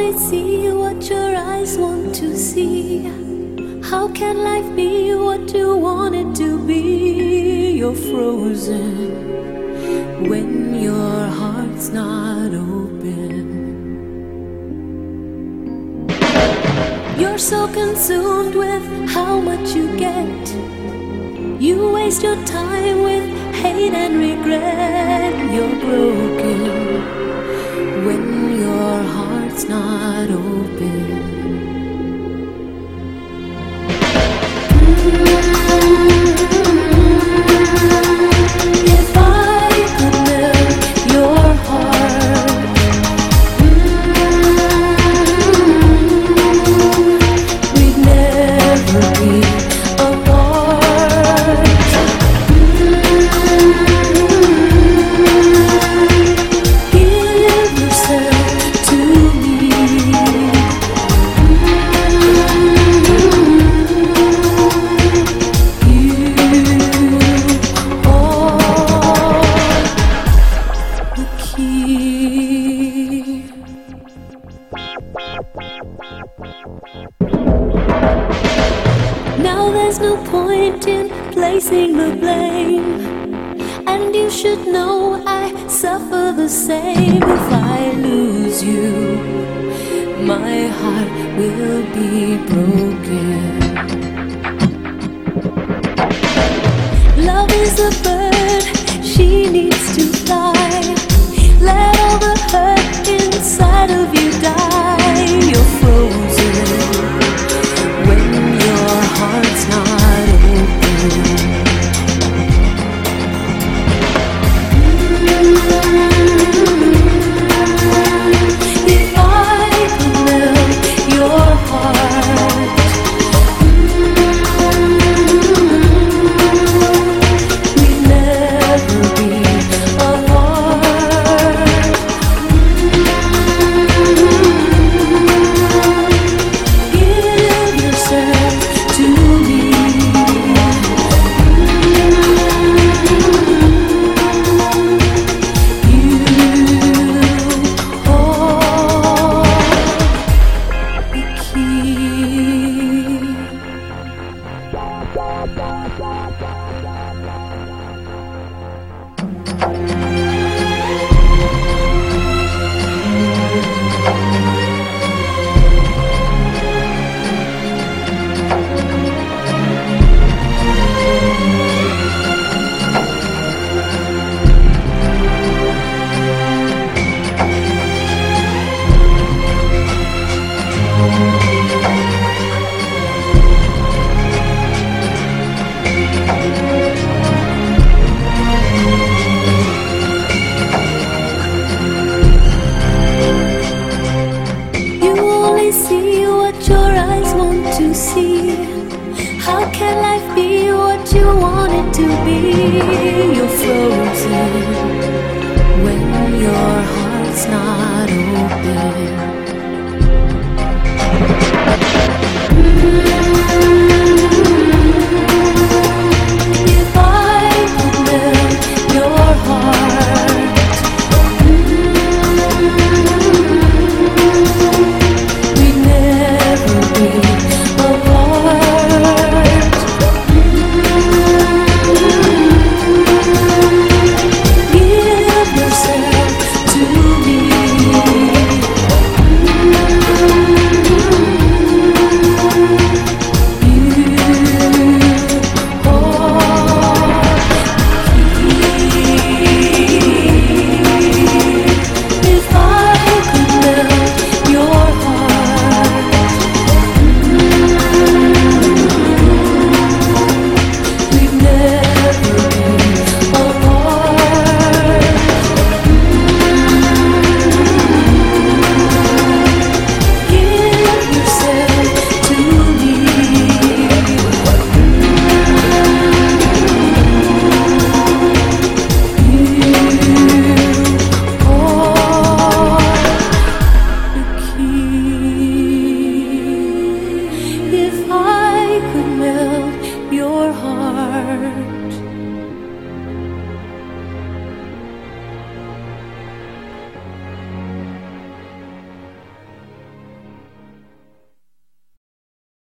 only see what your eyes want to see. How can life be what you want it to be? You're frozen when your heart's not open. You're so consumed with how much you get. You waste your time with hate and regret. You're broken when your heart's not open. If I could melt your heart, we'd never be apart. Give yourself to me. Now there's no point in placing the blame, and you should know I suffer the same. If I lose you, my heart will be broken. Love is a bird, she needs to fly. Let all the hurt inside of you die. You're frozen when your heart's not open. If I could melt your heart, we'd never be apart. Give yourself to me. You hold the key. You only see what your eyes want to see. How can life be what you want it to be? You're frozen